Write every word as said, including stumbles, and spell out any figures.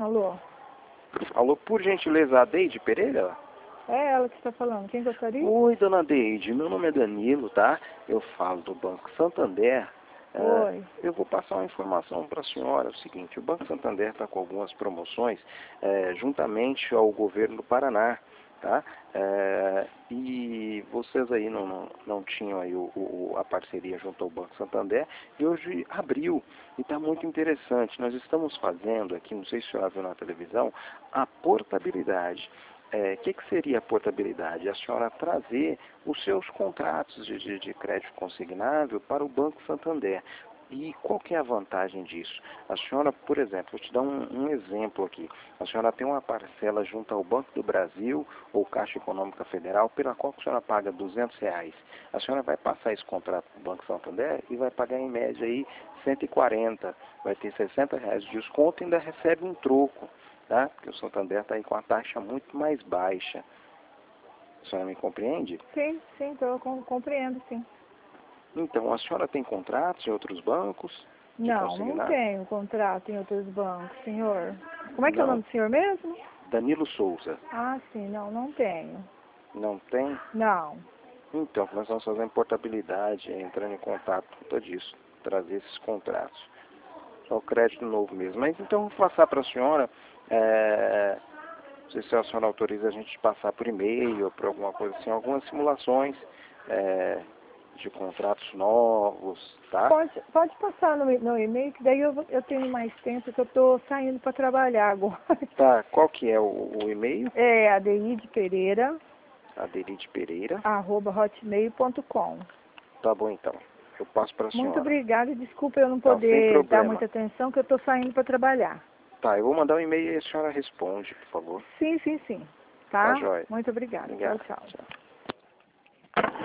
Alô? Alô, por gentileza, a Deide Pereira? É ela que está falando. Quem gostaria? Oi, dona Deide, meu nome é Danilo, tá? Eu falo do Banco Santander. Oi. Uh, eu vou passar uma informação para a senhora. É o seguinte, o Banco Santander está com algumas promoções uh, juntamente ao governo do Paraná, tá? Uh, e vocês aí não, não, não tinham aí o, o, a parceria junto ao Banco Santander e hoje abriu e está muito interessante. Nós estamos fazendo aqui, não sei se a senhora viu na televisão, a portabilidade. O é, que, que seria a portabilidade? A senhora trazer os seus contratos de, de, de crédito consignável para o Banco Santander. E qual que é a vantagem disso? A senhora, por exemplo, vou te dar um, um exemplo aqui. A senhora tem uma parcela junto ao Banco do Brasil ou Caixa Econômica Federal, pela qual a senhora paga duzentos reais. A senhora vai passar esse contrato para o Banco Santander e vai pagar em média aí cento e quarenta. Vai ter sessenta reais de desconto e ainda recebe um troco. Tá? Porque o Santander está aí com a taxa muito mais baixa. A senhora me compreende? Sim, sim, eu compreendo, sim. Então, a senhora tem contratos em outros bancos? Não, não tenho contrato em outros bancos, senhor. Como é que não. é o nome do senhor mesmo? Danilo Souza. Ah, sim, não, não tenho. Não tem? Não. Então, nós vamos fazer portabilidade, entrando em contato com tudo isso, trazer esses contratos. Só o crédito novo mesmo. Mas então, vou passar para a senhora... É... Não sei se a senhora autoriza a gente passar por e-mail ou por alguma coisa assim, algumas simulações é, de contratos novos, tá? Pode, pode passar no, no e-mail, que daí eu, eu tenho mais tempo, que eu estou saindo para trabalhar agora. Tá, qual que é o, o e-mail? É Adeide Pereira. Adeide Pereira. arroba hotmail ponto com. Tá bom então, eu passo para a senhora. Muito obrigada, desculpa eu não Não, sem poder dar problema. muita atenção, que eu estou saindo para trabalhar. Tá, eu vou mandar um e-mail e a senhora responde, por favor. Sim, sim, sim. Tá? Tá, joia. Muito obrigada. Obrigado. Tchau, tchau. Tchau.